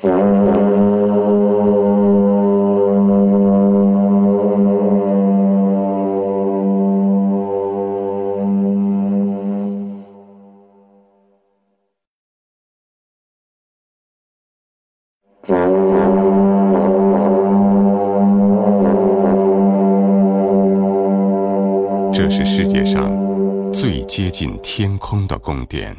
这是世界上最接近天空的宫殿。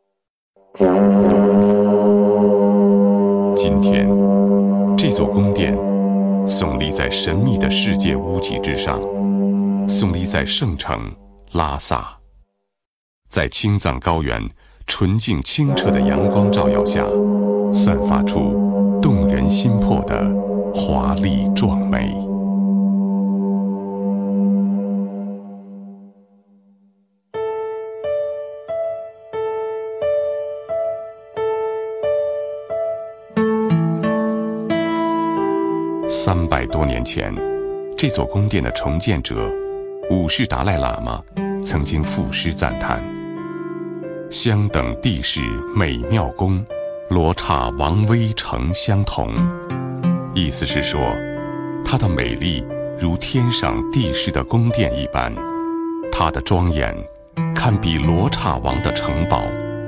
今天，这座宫殿耸立在神秘的世界屋脊之上，耸立在圣城拉萨，在青藏高原纯净清澈的阳光照耀下，散发出动人心魄的华丽壮美。300多年前，这座宫殿的重建者五世达赖喇嘛曾经赋诗赞叹：相等地势美妙宫，罗刹王威诚相同。意思是说，它的美丽如天上地势的宫殿一般，它的庄严堪比罗刹王的城堡。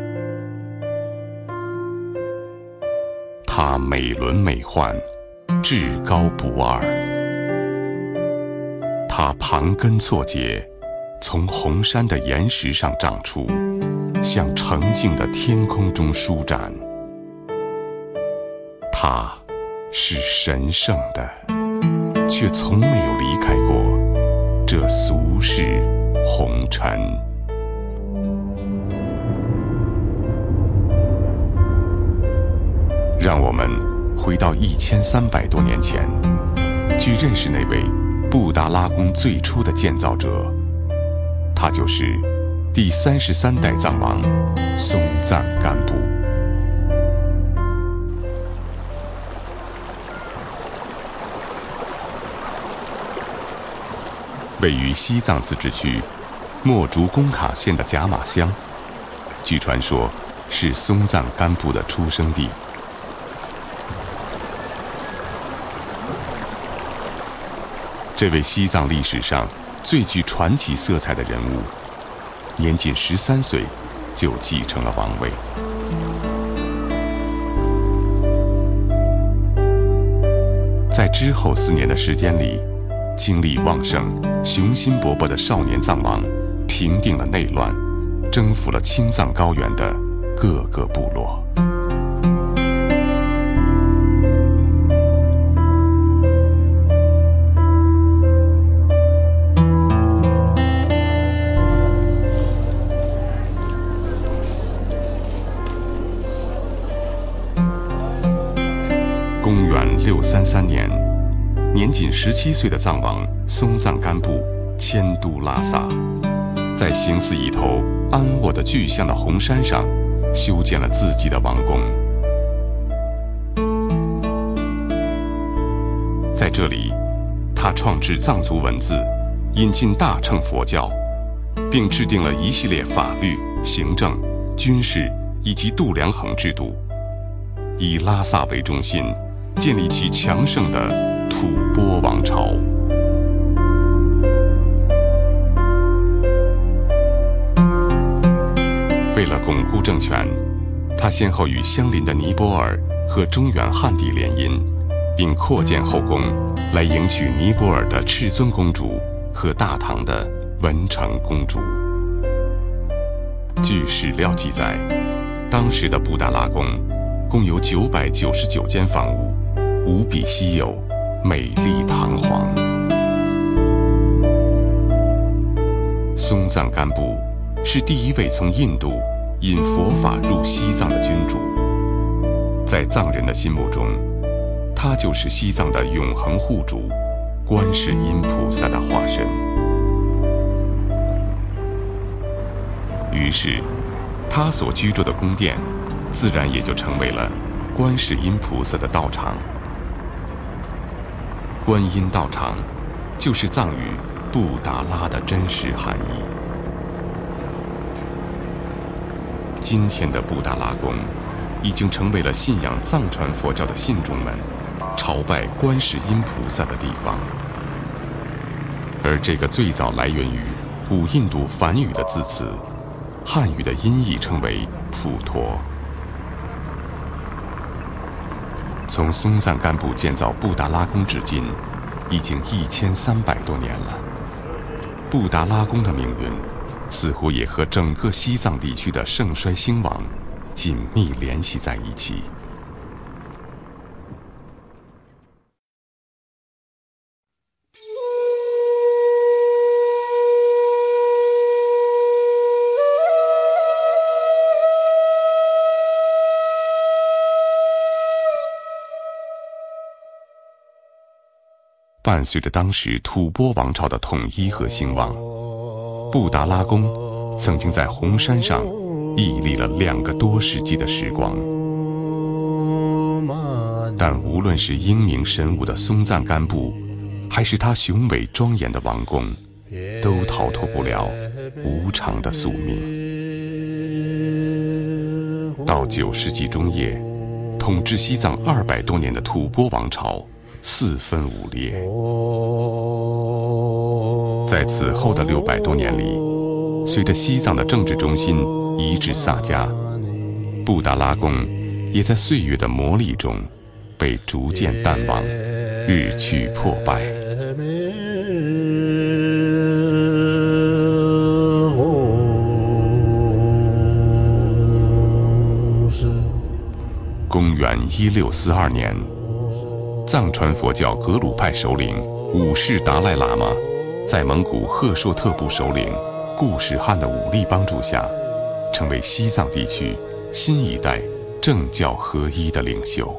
它美轮美奂，至高不二。它盘根错节，从红山的岩石上长出，向澄净的天空中舒展。它是神圣的，却从没有离开过这俗世红尘。让我们回到1300多年前，去认识那位布达拉宫最初的建造者，他就是第33代藏王松赞干布。位于西藏自治区墨竹工卡县的甲马乡，据传说是松赞干布的出生地。这位西藏历史上最具传奇色彩的人物，年仅13岁就继承了王位。在之后4年的时间里，精力旺盛、雄心勃勃的少年藏王平定了内乱，征服了青藏高原的各个部落。公元633年，年仅17岁的藏王松赞干布迁都拉萨，在形似一头安卧的巨象的红山上修建了自己的王宫。在这里，他创制藏族文字，引进大乘佛教，并制定了一系列法律、行政、军事以及度量衡制度，以拉萨为中心，建立起强盛的吐蕃王朝。为了巩固政权，他先后与相邻的尼泊尔和中原汉地联姻，并扩建后宫，来迎娶尼泊尔的赤尊公主和大唐的文成公主。据史料记载，当时的布达拉宫共有999间房屋，无比稀有，美丽堂皇。松赞干布是第一位从印度引佛法入西藏的君主，在藏人的心目中，他就是西藏的永恒护主，观世音菩萨的化身。于是，他所居住的宫殿，自然也就成为了观世音菩萨的道场。观音道场，就是藏语布达拉的真实含义。今天的布达拉宫， 已经成为了信仰藏传佛教的信众们朝拜观世音菩萨的地方。而这个最早来源于古印度梵语的字词，汉语的音译称为普陀。从松赞干布建造布达拉宫至今，已经1300多年了。布达拉宫的命运，似乎也和整个西藏地区的盛衰兴亡紧密联系在一起。伴随着当时吐蕃王朝的统一和兴亡，布达拉宫曾经在红山上屹立了2个多世纪的时光。但无论是英明神武的松赞干布，还是他雄伟庄严的王宫，都逃脱不了无常的宿命。到9世纪中叶，统治西藏200多年的吐蕃王朝4分5裂。在此后的600多年里，随着西藏的政治中心移至萨迦，布达拉宫也在岁月的磨砺中被逐渐淡忘，日趋破败。公元1642年，藏传佛教格鲁派首领五世达赖喇嘛在蒙古赫硕特部首领固始汗的武力帮助下，成为西藏地区新一代政教合一的领袖。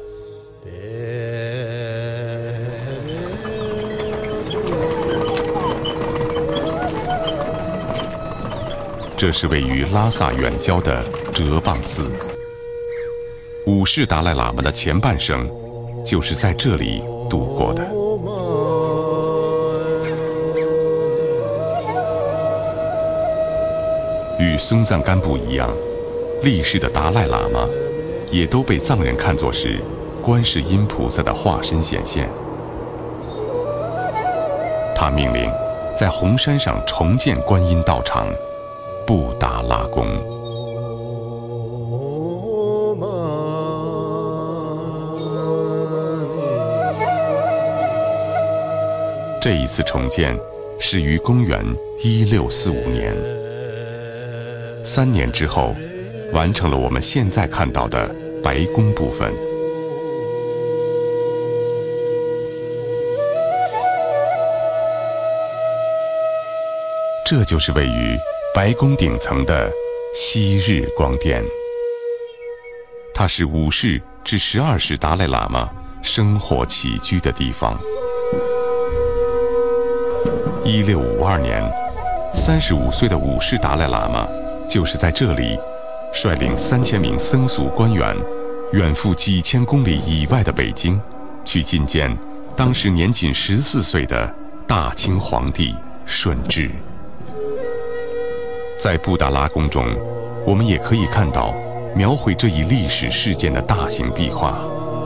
这是位于拉萨远郊的哲蚌寺。五世达赖喇嘛的前半生就是在这里度过的。与松赞干布一样，历世的达赖喇嘛也都被藏人看作是观世音菩萨的化身显现。他命令在红山上重建观音道场布达拉宫。这一次重建始于公元1645年，3年之后，完成了我们现在看到的白宫部分。这就是位于白宫顶层的昔日光殿，它是5世至12世达赖喇嘛生活起居的地方。1652年，35岁的五世达赖喇嘛就是在这里率领3000名僧俗官员，远赴几千公里以外的北京，去觐见当时年仅14岁的大清皇帝顺治。在布达拉宫中，我们也可以看到描绘这一历史事件的大型壁画。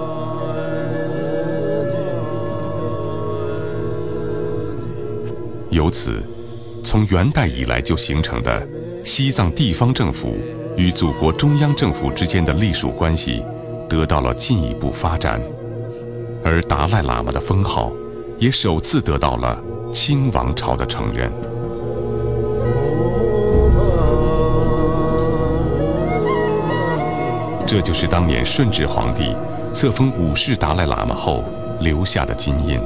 由此，从元代以来就形成的西藏地方政府与祖国中央政府之间的隶属关系得到了进一步发展，而达赖喇嘛的封号也首次得到了清王朝的承认。这就是当年顺治皇帝册封五世达赖喇嘛后留下的金印。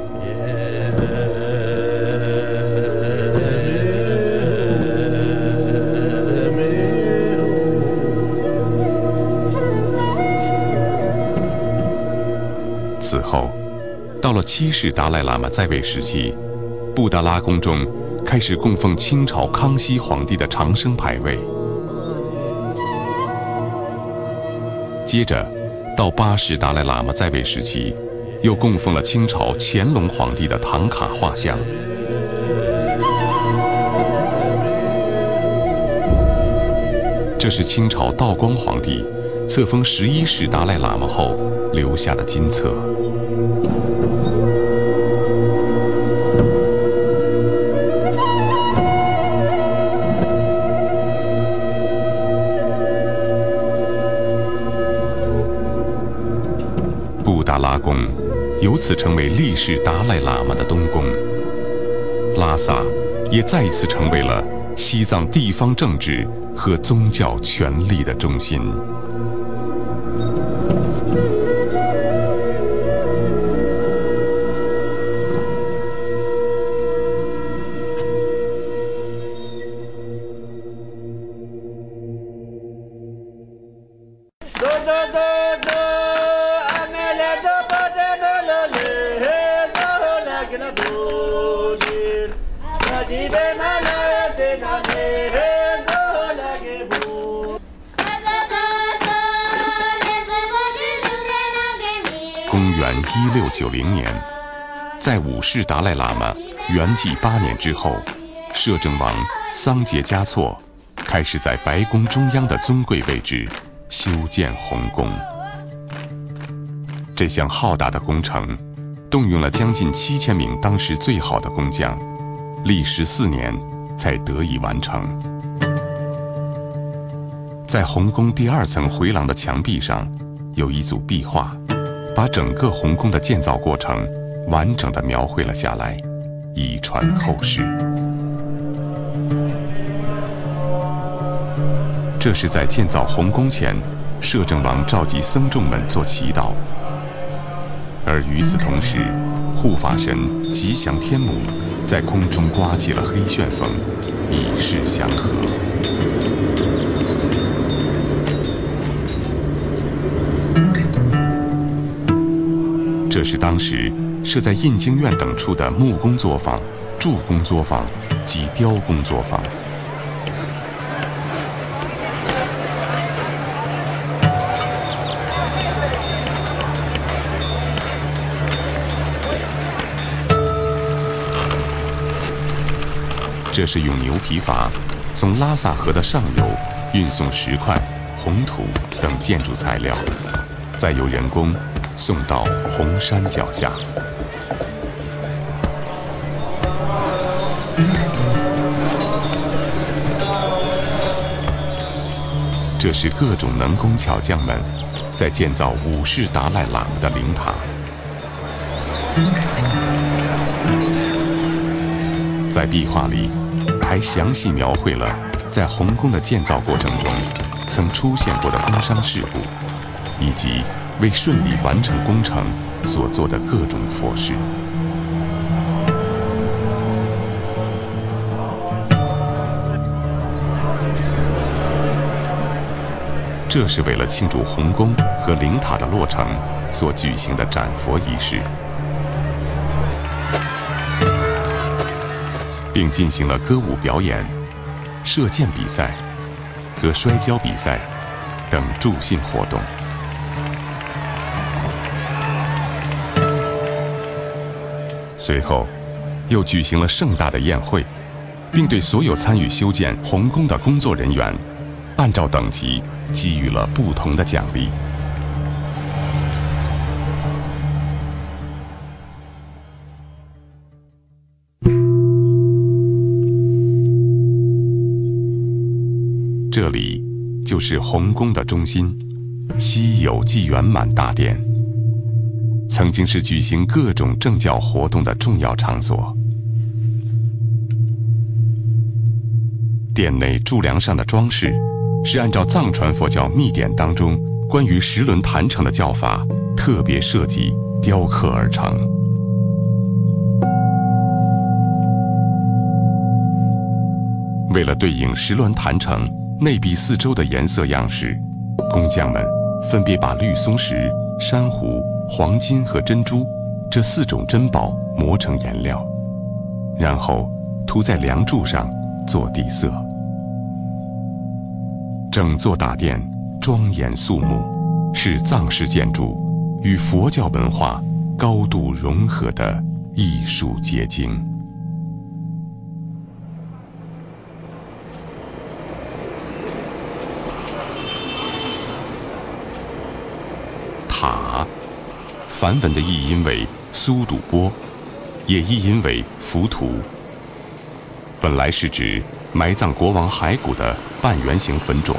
此后，到了7世达赖喇嘛在位时期，布达拉宫中开始供奉清朝康熙皇帝的长生牌位。接着，到8世达赖喇嘛在位时期，又供奉了清朝乾隆皇帝的唐卡画像。这是清朝道光皇帝册封11世达赖喇嘛后留下的金册。布达拉宫由此成为历世达赖喇嘛的东宫，拉萨也再一次成为了西藏地方政治和宗教权力的中心。公元1690年，在五世达赖喇嘛圆寂8年之后，摄政王桑杰嘉措开始在白宫中央的尊贵位置修建红宫。这项浩大的工程动用了将近7000名当时最好的工匠，历时4年才得以完成。在红宫第2层回廊的墙壁上，有一组壁画，把整个红宫的建造过程完整地描绘了下来，以传后世。这是在建造红宫前，摄政王召集僧众们做祈祷，而与此同时，护法神吉祥天母在空中刮起了黑旋风，以示祥和。这是当时设在印经院等处的木工作坊、铸工作坊及雕工作坊。这是用牛皮筏从拉萨河的上游运送石块、红土等建筑材料，再由人工送到红山脚下。这是各种能工巧匠们在建造五世达赖喇嘛的灵塔。在壁画里还详细描绘了在红宫的建造过程中曾出现过的工伤事故，以及为顺利完成工程所做的各种佛事。这是为了庆祝红宫和灵塔的落成所举行的斩佛仪式，并进行了歌舞表演、射箭比赛和摔跤比赛等助兴活动。随后，又举行了盛大的宴会，并对所有参与修建红宫的工作人员，按照等级给予了不同的奖励。这里就是红宫的中心——西有纪圆满大殿，曾经是举行各种政教活动的重要场所。殿内柱梁上的装饰是按照藏传佛教密典当中关于10轮坛城的教法特别设计雕刻而成。为了对应10轮坛城内壁四周的颜色样式，工匠们分别把绿松石、珊瑚、黄金和珍珠这4种珍宝磨成颜料，然后涂在梁柱上做底色。整座大殿庄严肃穆，是藏式建筑与佛教文化高度融合的艺术结晶。 梵文的译音为苏堵波，也译音为浮屠。本来是指埋葬国王骸骨的半圆形坟冢。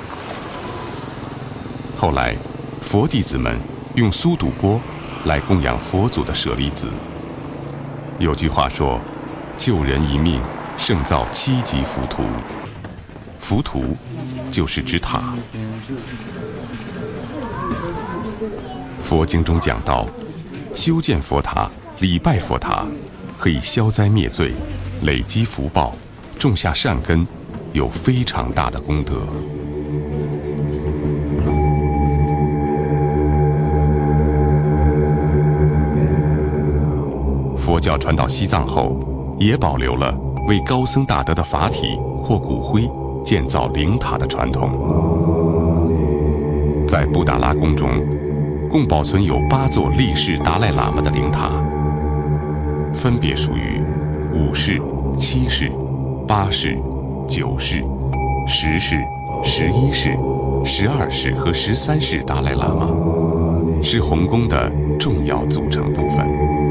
后来，佛弟子们用苏堵波来供养佛祖的舍利子。有句话说：“救人一命，胜造7级浮屠。”浮屠就是指塔。佛经中讲到，修建佛塔、礼拜佛塔，可以消灾灭罪、累积福报、种下善根，有非常大的功德。佛教传到西藏后，也保留了为高僧大德的法体或骨灰建造灵塔的传统。在布达拉宫中，共保存有8座立世达赖喇嘛的灵塔，分别属于5世、7世、8世、9世、10世、11世、12世和13世达赖喇嘛，是红宫的重要组成部分。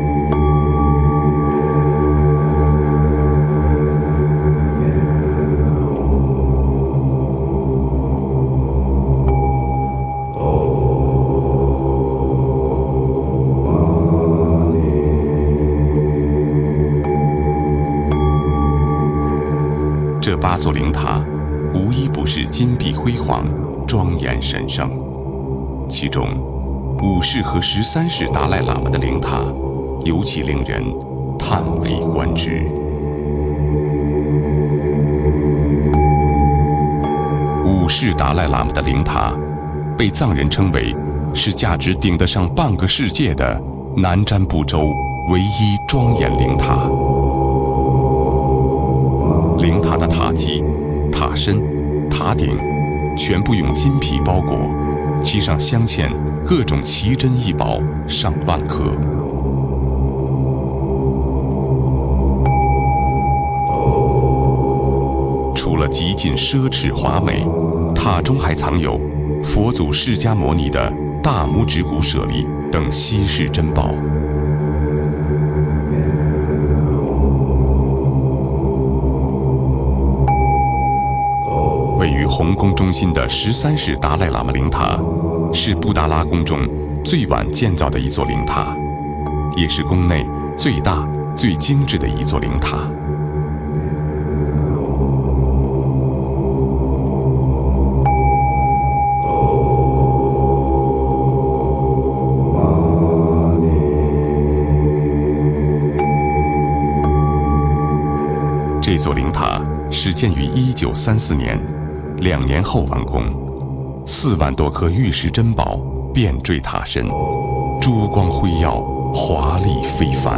这8座灵塔无一不是金碧辉煌、庄严神圣。其中5世和13世达赖喇嘛的灵塔尤其令人叹为观止。5世达赖喇嘛的灵塔被藏人称为是价值顶得上半个世界的南瞻部洲唯一庄严灵塔。灵塔的塔基、塔身、塔顶全部用金皮包裹，其上镶嵌各种奇珍异宝上万颗。除了极尽奢侈华美，塔中还藏有佛祖释迦牟尼的大拇指骨舍利等稀世珍宝。位于红宫中心的13世达赖喇嘛灵塔，是布达拉宫中最晚建造的一座灵塔，也是宫内最大、最精致的一座灵塔。这座灵塔始建于1934年，2年后完工，4万多颗玉石珍宝遍坠塔身，珠光辉耀，华丽非凡。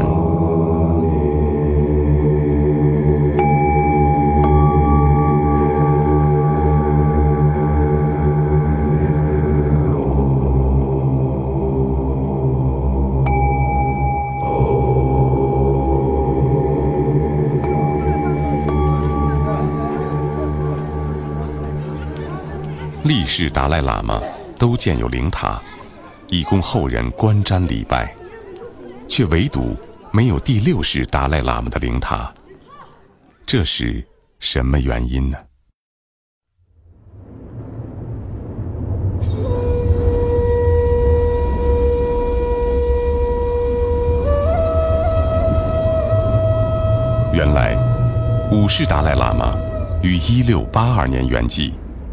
历世达赖喇嘛都建有灵塔，以供后人观瞻礼拜，却唯独没有第6世达赖喇嘛的灵塔，这是什么原因呢？原来5世达赖喇嘛于1682年圆寂。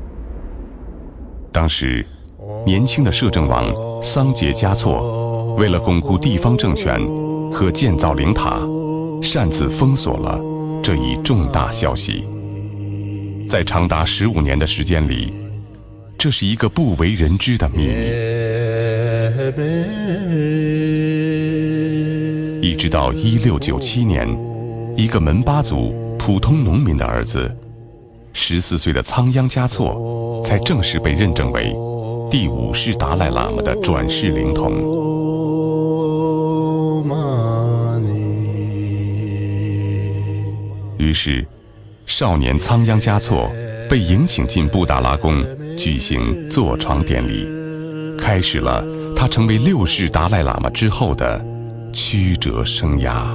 当时，年轻的摄政王桑杰嘉措为了巩固地方政权和建造灵塔，擅自封锁了这一重大消息。在长达15年的时间里，这是一个不为人知的秘密。一直到1697年，一个门巴族普通农民的儿子，14岁的仓央嘉措才正式被认证为第5世达赖喇嘛的转世灵童。于是，少年仓央嘉措被迎请进布达拉宫举行坐床典礼，开始了他他成为六世达赖喇嘛之后的曲折生涯。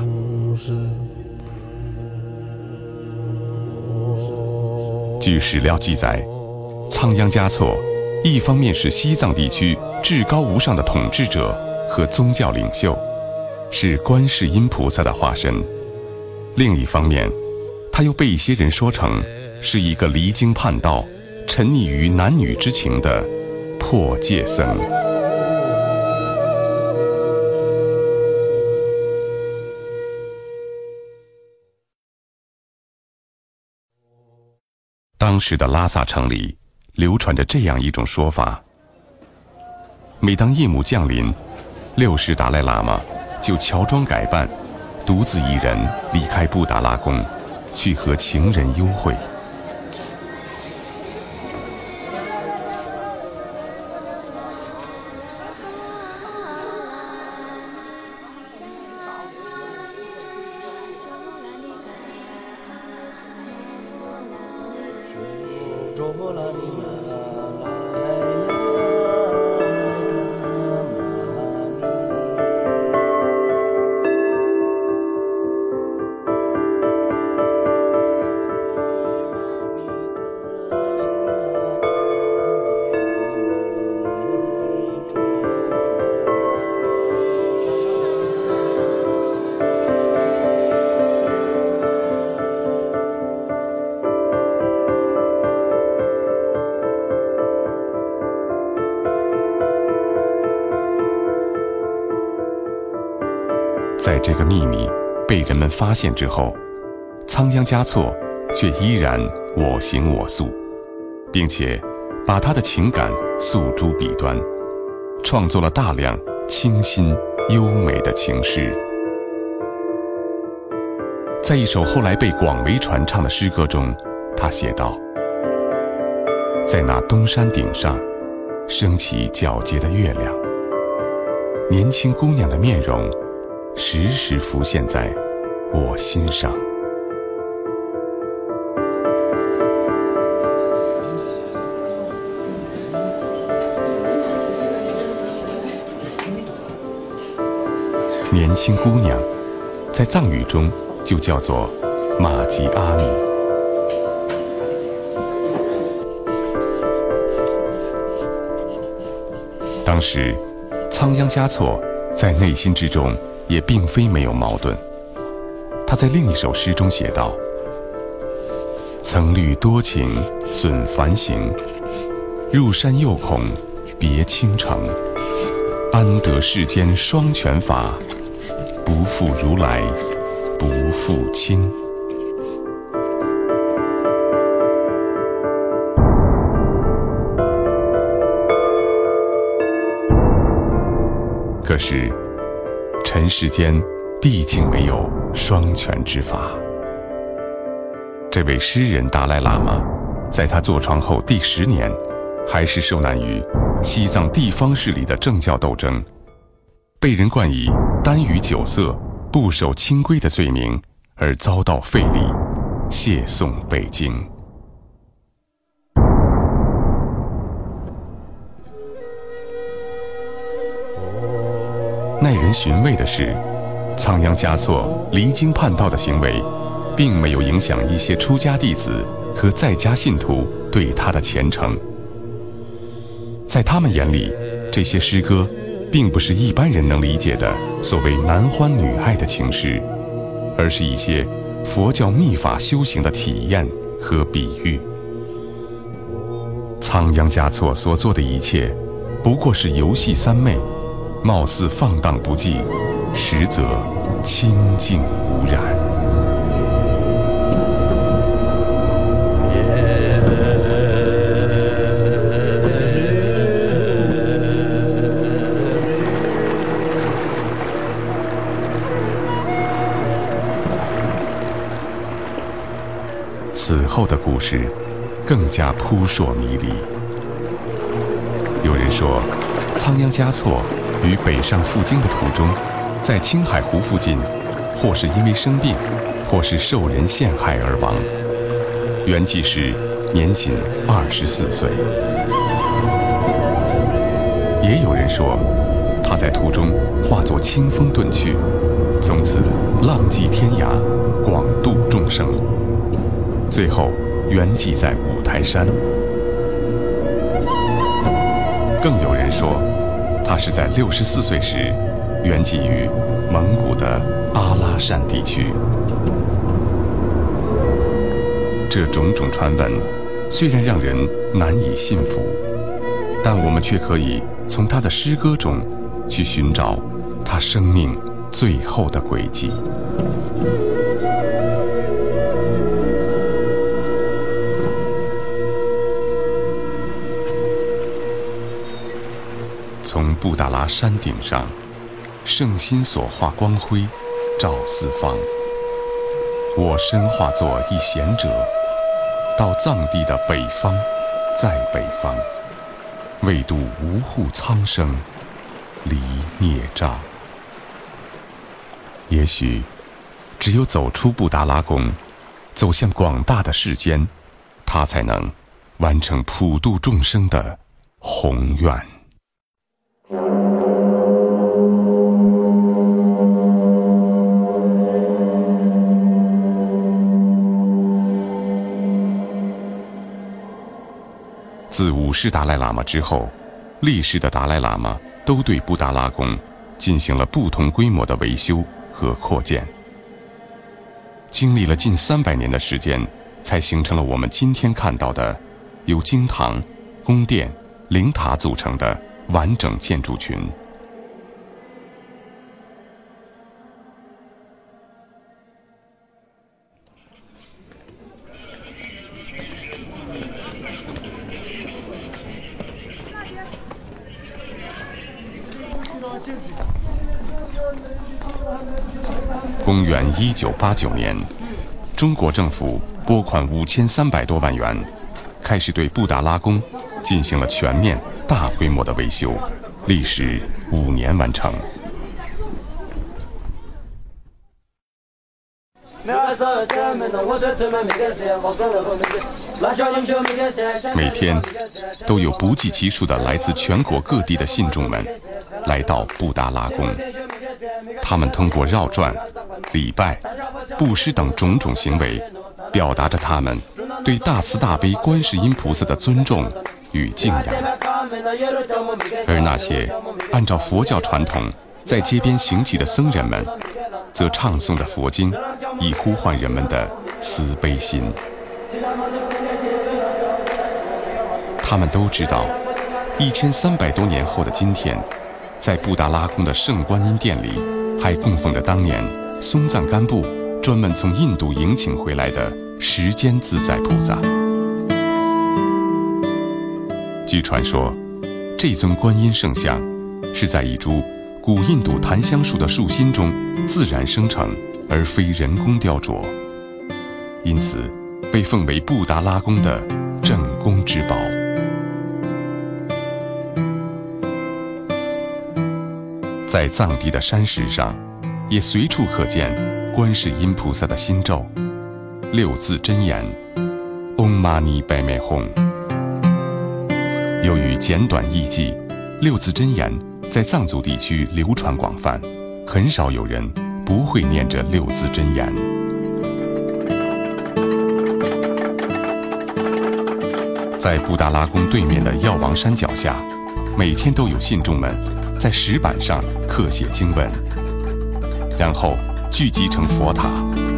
据史料记载，仓央嘉措一方面是西藏地区至高无上的统治者和宗教领袖，是观世音菩萨的化身；另一方面，他又被一些人说成是一个离经叛道、沉溺于男女之情的破戒僧。当时的拉萨城里流传着这样一种说法：每当夜幕降临，六世达赖喇嘛就乔装改扮，独自一人离开布达拉宫，去和情人幽会。在这个秘密被人们发现之后，仓央嘉措却依然我行我素，并且把他的情感诉诸笔端，创作了大量清新优美的情诗。在一首后来被广为传唱的诗歌中，他写道：在那东山顶上升起皎洁的月亮，年轻姑娘的面容时时浮现在我心上。年轻姑娘在藏语中就叫做玛吉阿米。当时仓央嘉措在内心之中也并非没有矛盾。他在另一首诗中写道：曾虑多情损繁行，入山又恐别倾城，安得世间双全法，不负如来不负卿。可是尘世间毕竟没有双全之法。这位诗人达赖喇嘛在他坐床后第10年，还是受难于西藏地方势力的政教斗争，被人冠以耽于酒色、不守清规的罪名，而遭到废立，谢送北京。耐人寻味的是，仓央嘉措离经叛道的行为并没有影响一些出家弟子和在家信徒对他的虔诚。在他们眼里，这些诗歌并不是一般人能理解的所谓男欢女爱的情诗，而是一些佛教密法修行的体验和比喻。仓央嘉措所做的一切不过是游戏三昧，貌似放荡不羁，实则清净无染。此后的故事更加扑朔迷离。有人说，仓央嘉措于北上赴京的途中，在青海湖附近，或是因为生病，或是受人陷害而亡，圆寂时年仅24岁。也有人传说，他在途中化作清风遁去，从此浪迹天涯，广度众生，最后圆寂在五台山。更有人说，他是在64岁时圆寂于蒙古的阿拉善地区。这种种传闻虽然让人难以信服，但我们却可以从他的诗歌中去寻找他生命最后的轨迹。从布达拉山顶上，圣心所化光辉照四方。我身化作一贤者，到藏地的北方，在北方，为度无户苍生，离孽障。也许，只有走出布达拉宫，走向广大的世间，他才能完成普度众生的宏愿。自五世达赖喇嘛之后，历世的达赖喇嘛都对布达拉宫进行了不同规模的维修和扩建，经历了近300年的时间，才形成了我们今天看到的由经堂、宫殿、灵塔组成的完整建筑群。公元1989年，中国政府拨款5300多万元，开始对布达拉宫进行了全面大规模的维修，历时5年完成。每天都有不计其数的来自全国各地的信众们来到布达拉宫，他们通过绕转、礼拜、布施等种种行为，表达着他们对大慈大悲观世音菩萨的尊重与敬仰。而那些按照佛教传统在街边行乞的僧人们，则唱诵着佛经，以呼唤人们的慈悲心。他们都知道，1300多年后的今天，在布达拉宫的圣观音殿里，还供奉着当年松赞干布专门从印度迎请回来的时间自在菩萨。据传说，这尊观音圣像是在一株古印度檀香树的树心中自然生成，而非人工雕琢，因此被奉为布达拉宫的镇宫之宝。在藏地的山石上，也随处可见观世音菩萨的心咒，6字真言 Om Mani Padme Hum。由于简短易记，6字真言在藏族地区流传广泛，很少有人不会念这6字真言。在布达拉宫对面的药王山脚下，每天都有信众们在石板上刻写经文，然后聚集成佛塔。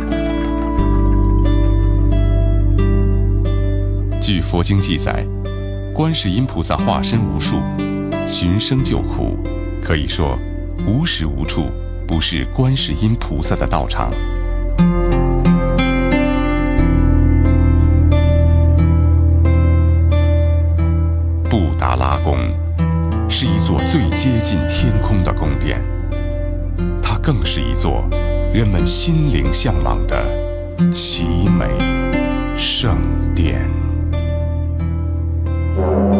据佛经记载，观世音菩萨化身无数，寻声救苦，可以说无时无处不是观世音菩萨的道场。布达拉宫是一座最接近天空的宫殿，它更是一座人们心灵向往的奇美圣殿。